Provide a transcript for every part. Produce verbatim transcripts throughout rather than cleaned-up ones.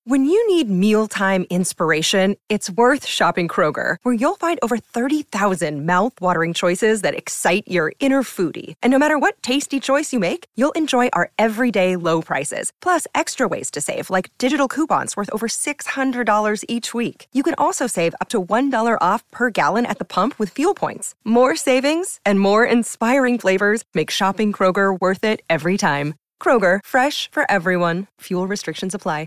When you need mealtime inspiration, it's worth shopping Kroger, where you'll find over thirty thousand mouth-watering choices that excite your inner foodie. And no matter what tasty choice you make, you'll enjoy our everyday low prices, plus extra ways to save, like digital coupons worth over six hundred dollars each week. You can also save up to one dollar off per gallon at the pump with fuel points. More savings and more inspiring flavors make shopping Kroger worth it every time. Kroger, fresh for everyone. Fuel restrictions apply.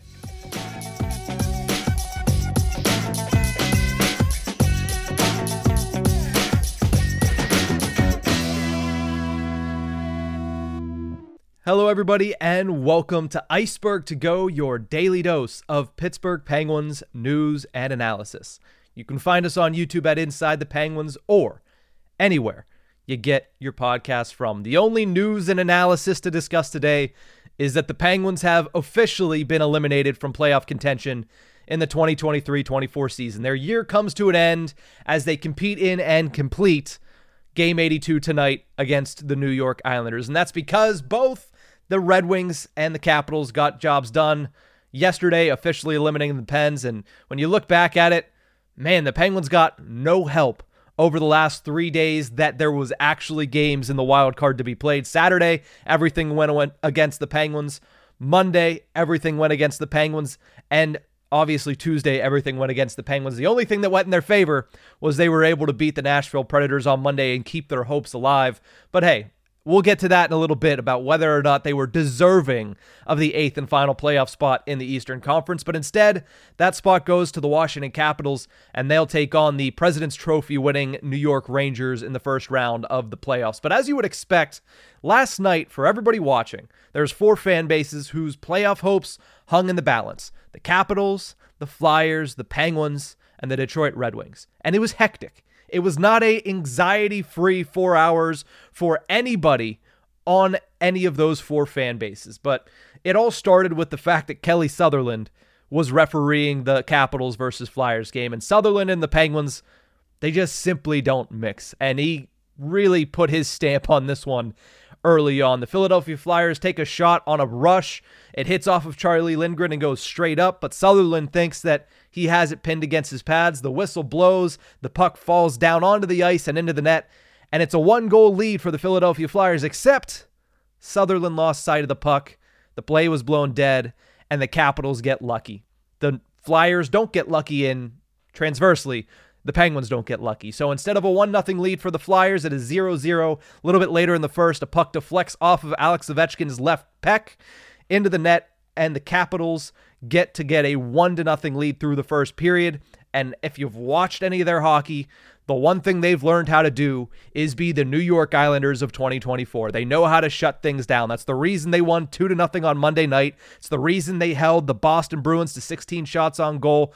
Hello, everybody, and welcome to Iceberg to Go, your daily dose of Pittsburgh Penguins news and analysis. You can find us on YouTube at Inside the Penguins or anywhere you get your podcast from. The only news and analysis to discuss today is that the Penguins have officially been eliminated from playoff contention in the twenty twenty-three twenty-four season. Their year comes to an end as they compete in and complete Game eighty-two tonight against the New York Islanders. And that's because both the Red Wings and the Capitals got jobs done yesterday, officially eliminating the Pens. And when you look back at it, man, the Penguins got no help over the last three days that there was actually games in the wild card to be played. Saturday, everything went, went against the Penguins. Monday, everything went against the Penguins. And obviously Tuesday, everything went against the Penguins. The only thing that went in their favor was they were able to beat the Nashville Predators on Monday and keep their hopes alive. But hey, we'll get to that in a little bit about whether or not they were deserving of the eighth and final playoff spot in the Eastern Conference. But instead, that spot goes to the Washington Capitals, and they'll take on the President's Trophy winning New York Rangers in the first round of the playoffs. But as you would expect, last night, for everybody watching, there's four fan bases whose playoff hopes hung in the balance: the Capitals, the Flyers, the Penguins, and the Detroit Red Wings. And it was hectic. It was not a anxiety-free four hours for anybody on any of those four fan bases. But it all started with the fact that Kelly Sutherland was refereeing the Capitals versus Flyers game. And Sutherland and the Penguins, they just simply don't mix. And he really put his stamp on this one early on. The Philadelphia Flyers take a shot on a rush. It hits off of Charlie Lindgren and goes straight up, but Sutherland thinks that he has it pinned against his pads. The whistle blows, the puck falls down onto the ice and into the net, and it's a one-goal lead for the Philadelphia Flyers, except Sutherland lost sight of the puck, the play was blown dead, and the Capitals get lucky. The Flyers don't get lucky, and transversely, the Penguins don't get lucky. So instead of a one nothing lead for the Flyers, it is zero zero. A little bit later in the first, a puck deflects off of Alex Ovechkin's left pec into the net, and the Capitals get to get a one to nothing lead through the first period. And if you've watched any of their hockey, the one thing they've learned how to do is be the New York Islanders of twenty twenty-four. They know how to shut things down. That's the reason they won two to nothing on Monday night. It's the reason they held the Boston Bruins to sixteen shots on goal.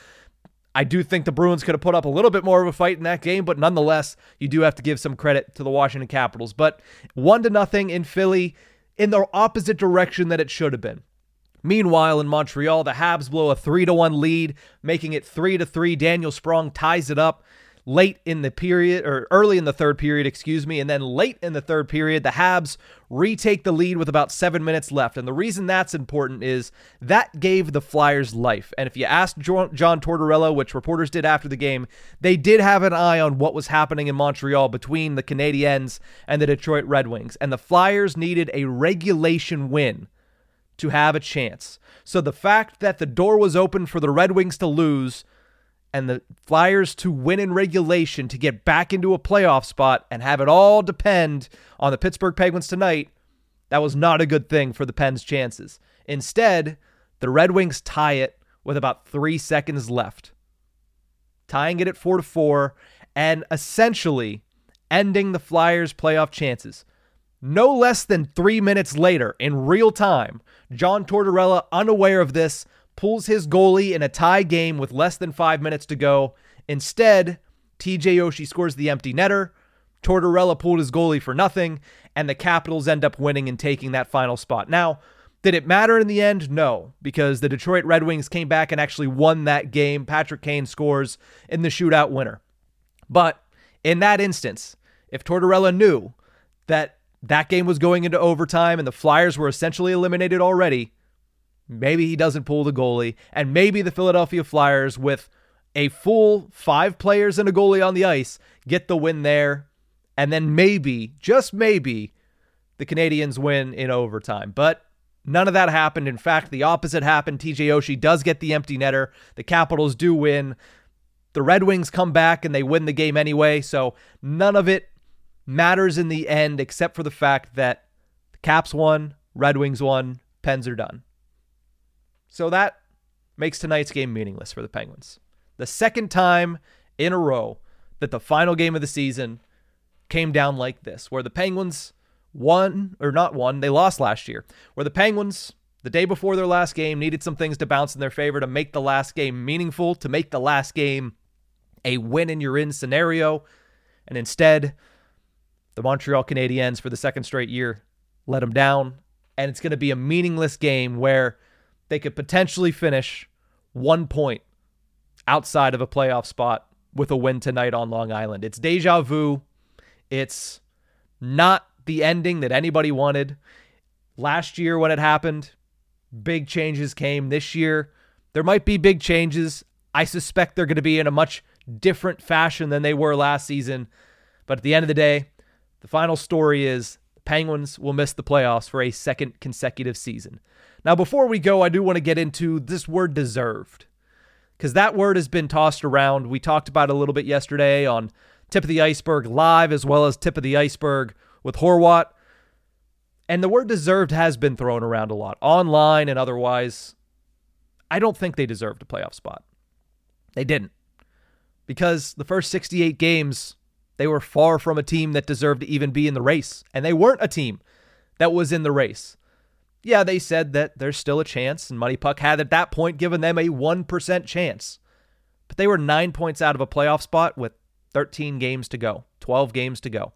I do think the Bruins could have put up a little bit more of a fight in that game, but nonetheless, you do have to give some credit to the Washington Capitals. But one to nothing in Philly, in the opposite direction that it should have been. Meanwhile, in Montreal, the Habs blow a three to one lead, making it three to three. Daniel Sprong ties it up late in the period, or early in the third period, excuse me, and then late in the third period, the Habs retake the lead with about seven minutes left. And the reason that's important is that gave the Flyers life. And if you asked John Tortorella, which reporters did after the game, they did have an eye on what was happening in Montreal between the Canadiens and the Detroit Red Wings. And the Flyers needed a regulation win to have a chance. So the fact that the door was open for the Red Wings to lose and the Flyers to win in regulation to get back into a playoff spot and have it all depend on the Pittsburgh Penguins tonight, that was not a good thing for the Pens' chances. Instead, the Red Wings tie it with about three seconds left, tying it at four to four and essentially ending the Flyers' playoff chances. No less than three minutes later, in real time, John Tortorella, unaware of this, pulls his goalie in a tie game with less than five minutes to go. Instead, T J Oshie scores the empty netter. Tortorella pulled his goalie for nothing, and the Capitals end up winning and taking that final spot. Now, did it matter in the end? No, because the Detroit Red Wings came back and actually won that game. Patrick Kane scores in the shootout winner. But in that instance, if Tortorella knew that that game was going into overtime and the Flyers were essentially eliminated already, maybe he doesn't pull the goalie, and maybe the Philadelphia Flyers, with a full five players and a goalie on the ice, get the win there, and then maybe, just maybe, the Canadiens win in overtime. But none of that happened. In fact, the opposite happened. T J Oshie does get the empty netter. The Capitals do win. The Red Wings come back and they win the game anyway, so none of it matters in the end except for the fact that the Caps won, Red Wings won, Pens are done. So that makes tonight's game meaningless for the Penguins. The second time in a row that the final game of the season came down like this, where the Penguins won, or not won, they lost last year, where the Penguins, the day before their last game, needed some things to bounce in their favor to make the last game meaningful, to make the last game a win-and-you're-in scenario, and instead, the Montreal Canadiens, for the second straight year, let them down, and it's going to be a meaningless game where they could potentially finish one point outside of a playoff spot with a win tonight on Long Island. It's deja vu. It's not the ending that anybody wanted. Last year when it happened, big changes came. This year, there might be big changes. I suspect they're going to be in a much different fashion than they were last season. But at the end of the day, the final story is the Penguins will miss the playoffs for a second consecutive season. Now, before we go, I do want to get into this word deserved, because that word has been tossed around. We talked about it a little bit yesterday on Tip of the Iceberg Live, as well as Tip of the Iceberg with Horwat. And the word deserved has been thrown around a lot, online and otherwise. I don't think they deserved a playoff spot. They didn't. Because the first sixty-eight games, they were far from a team that deserved to even be in the race. And they weren't a team that was in the race. Yeah, they said that there's still a chance, and Money Puck had at that point given them a one percent chance. But they were nine points out of a playoff spot with thirteen games to go, twelve games to go.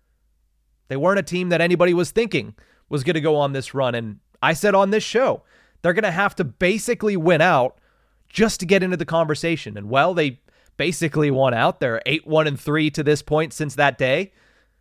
They weren't a team that anybody was thinking was going to go on this run. And I said on this show, they're going to have to basically win out just to get into the conversation. And well, they basically won out. They're eight one and three to this point since that day.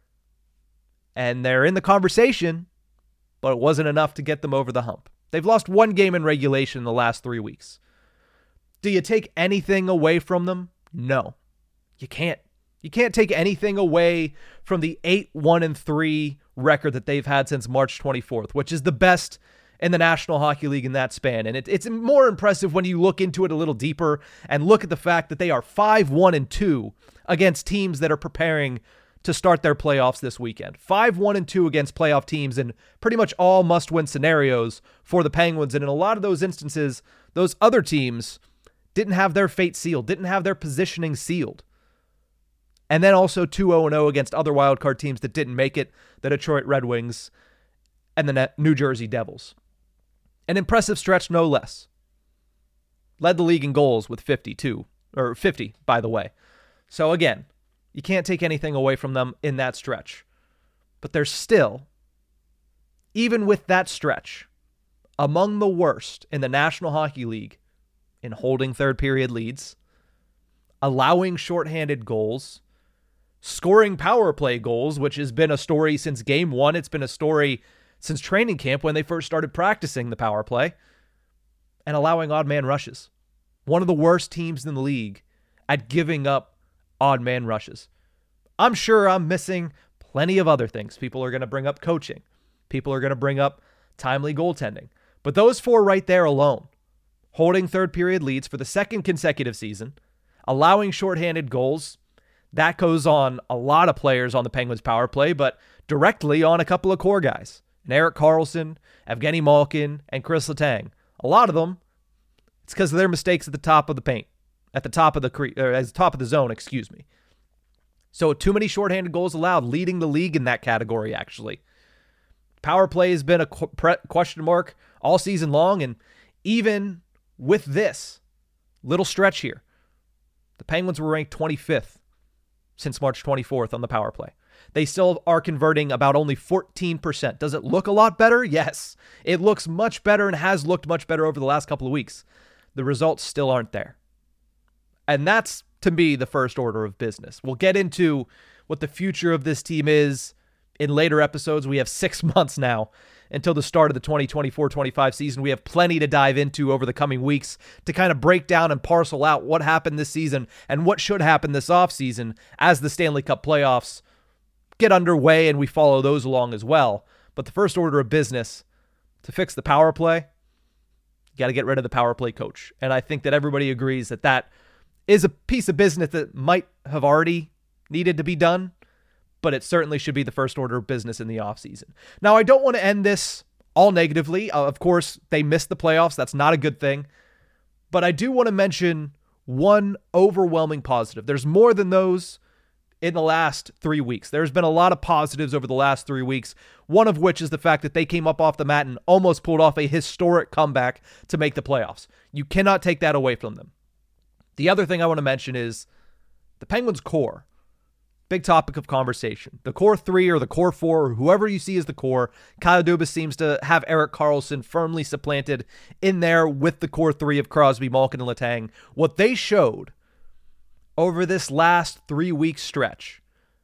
And they're in the conversation, but it wasn't enough to get them over the hump. They've lost one game in regulation in the last three weeks. Do you take anything away from them? No, you can't. You can't take anything away from the eight one and three record that they've had since March twenty-fourth, which is the best in the National Hockey League in that span. And it, it's more impressive when you look into it a little deeper and look at the fact that they are five one and two against teams that are preparing to start their playoffs this weekend. five one and two against playoff teams in pretty much all must-win scenarios for the Penguins. And in a lot of those instances, those other teams didn't have their fate sealed, didn't have their positioning sealed. And then also two oh and oh against other wildcard teams that didn't make it, the Detroit Red Wings and the New Jersey Devils. An impressive stretch, no less. Led the league in goals with fifty-two, or fifty, by the way. So again, you can't take anything away from them in that stretch. But they're still, even with that stretch, among the worst in the National Hockey League in holding third period leads, allowing shorthanded goals, scoring power play goals, which has been a story since game one. It's been a story since training camp when they first started practicing the power play, and allowing odd man rushes. One of the worst teams in the league at giving up odd man rushes. I'm sure I'm missing plenty of other things. People are going to bring up coaching. People are going to bring up timely goaltending. But those four right there alone, holding third period leads for the second consecutive season, allowing shorthanded goals, that goes on a lot of players on the Penguins power play, but directly on a couple of core guys. And Erik Karlsson, Evgeny Malkin, and Chris Letang. A lot of them, it's because of their mistakes at the top of the paint. At the top of the cre- or at the top of the zone, excuse me. So too many shorthanded goals allowed, leading the league in that category, actually. Power play has been a question mark all season long, and even with this little stretch here, the Penguins were ranked twenty-fifth since March twenty-fourth on the power play. They still are converting about only fourteen percent. Does it look a lot better? Yes. It looks much better and has looked much better over the last couple of weeks. The results still aren't there. And that's, to me, the first order of business. We'll get into what the future of this team is in later episodes. We have six months now until the start of the twenty twenty-four twenty-five season. We have plenty to dive into over the coming weeks to kind of break down and parcel out what happened this season and what should happen this offseason as the Stanley Cup playoffs get underway and we follow those along as well. But the first order of business, to fix the power play, you got to get rid of the power play coach. And I think that everybody agrees that that is a piece of business that might have already needed to be done, but it certainly should be the first order of business in the offseason. Now, I don't want to end this all negatively. Uh, of course, they missed the playoffs. That's not a good thing. But I do want to mention one overwhelming positive. There's more than those in the last three weeks. There's been a lot of positives over the last three weeks, one of which is the fact that they came up off the mat and almost pulled off a historic comeback to make the playoffs. You cannot take that away from them. The other thing I want to mention is the Penguins' core. Big topic of conversation. The core three or the core four, or whoever you see as the core, Kyle Dubas seems to have Erik Karlsson firmly supplanted in there with the core three of Crosby, Malkin, and Letang. What they showed over this last three-week stretch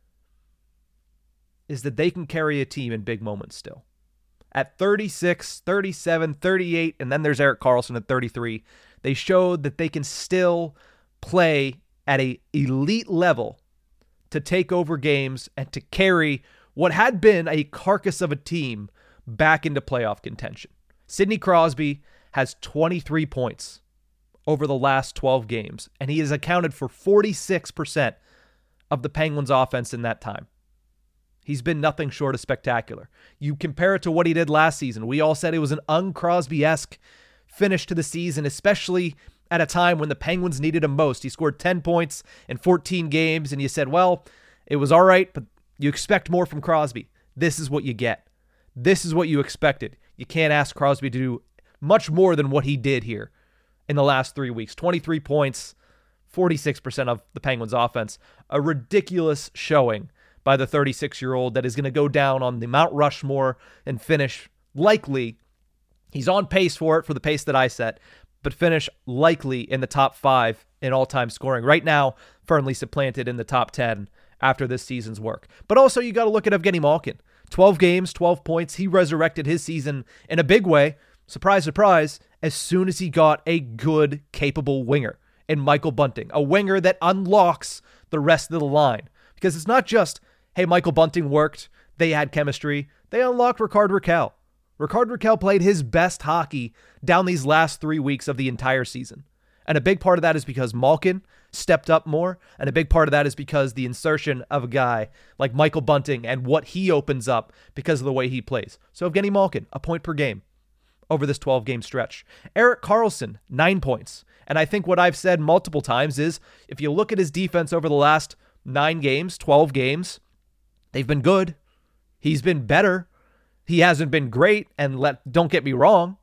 is that they can carry a team in big moments still. At thirty-six, thirty-seven, thirty-eight, and then there's Erik Karlsson at thirty-three, they showed that they can still play at an elite level to take over games and to carry what had been a carcass of a team back into playoff contention. Sidney Crosby has twenty-three points over the last twelve games, and he has accounted for forty-six percent of the Penguins' offense in that time. He's been nothing short of spectacular. You compare it to what he did last season. We all said it was an un-Crosby-esque finish to the season, especially at a time when the Penguins needed him most. He scored ten points in fourteen games, and you said, well, it was all right, but you expect more from Crosby. This is what you get. This is what you expected. You can't ask Crosby to do much more than what he did here in the last three weeks. twenty-three points, forty-six percent of the Penguins' offense. A ridiculous showing by the thirty-six-year-old that is going to go down on the Mount Rushmore and finish likely, he's on pace for it for the pace that I set, but finish likely in the top five in all-time scoring. Right now, firmly supplanted in the top ten after this season's work. But also, you got to look at Evgeny Malkin. twelve games, twelve points. He resurrected his season in a big way. Surprise, surprise, as soon as he got a good, capable winger in Michael Bunting. A winger that unlocks the rest of the line. Because it's not just, hey, Michael Bunting worked, they had chemistry. They unlocked Rickard Rakell. Rickard Rakell played his best hockey down these last three weeks of the entire season. And a big part of that is because Malkin stepped up more, and a big part of that is because the insertion of a guy like Michael Bunting and what he opens up because of the way he plays. So Evgeny Malkin, a point per game over this twelve-game stretch. Erik Karlsson, nine points. And I think what I've said multiple times is, if you look at his defense over the last nine games, twelve games, they've been good. He's been better. He hasn't been great, and let don't get me wrong,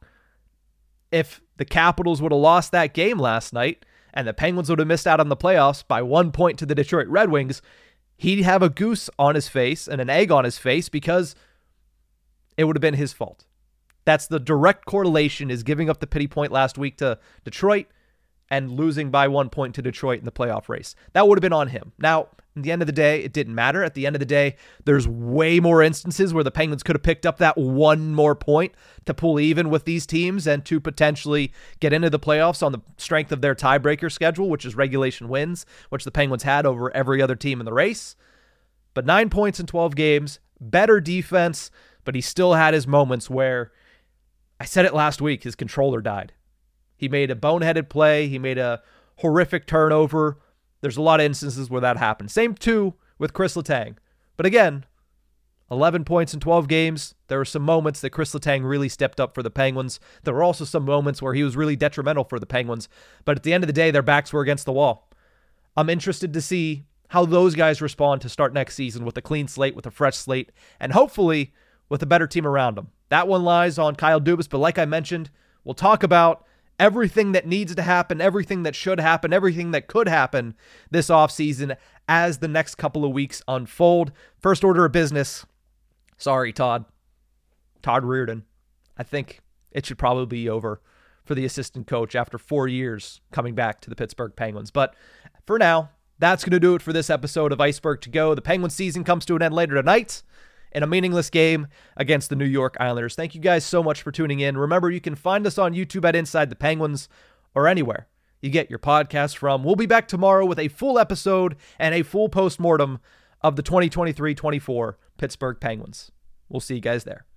if the Capitals would have lost that game last night and the Penguins would have missed out on the playoffs by one point to the Detroit Red Wings, he'd have a goose on his face and an egg on his face because it would have been his fault. That's the direct correlation, is giving up the pity point last week to Detroit and losing by one point to Detroit in the playoff race. That would have been on him. Now, at the end of the day, it didn't matter. At the end of the day, there's way more instances where the Penguins could have picked up that one more point to pull even with these teams and to potentially get into the playoffs on the strength of their tiebreaker schedule, which is regulation wins, which the Penguins had over every other team in the race. But nine points in twelve games, better defense, but he still had his moments where, I said it last week, his controller died. He made a boneheaded play. He made a horrific turnover. There's a lot of instances where that happened. Same, too, with Chris Letang. But again, eleven points in twelve games. There were some moments that Chris Letang really stepped up for the Penguins. There were also some moments where he was really detrimental for the Penguins. But at the end of the day, their backs were against the wall. I'm interested to see how those guys respond to start next season with a clean slate, with a fresh slate, and hopefully with a better team around them. That one lies on Kyle Dubas, but like I mentioned, we'll talk about everything that needs to happen, everything that should happen, everything that could happen this offseason as the next couple of weeks unfold. First order of business. Sorry, Todd. Todd Reirden. I think it should probably be over for the assistant coach after four years coming back to the Pittsburgh Penguins. But for now, that's going to do it for this episode of Iceberg to Go. The Penguins season comes to an end later tonight. in a meaningless game against the New York Islanders. Thank you guys so much for tuning in. Remember, you can find us on YouTube at Inside the Penguins or anywhere you get your podcast from. We'll be back tomorrow with a full episode and a full postmortem of the twenty twenty-three twenty-four Pittsburgh Penguins. We'll see you guys there.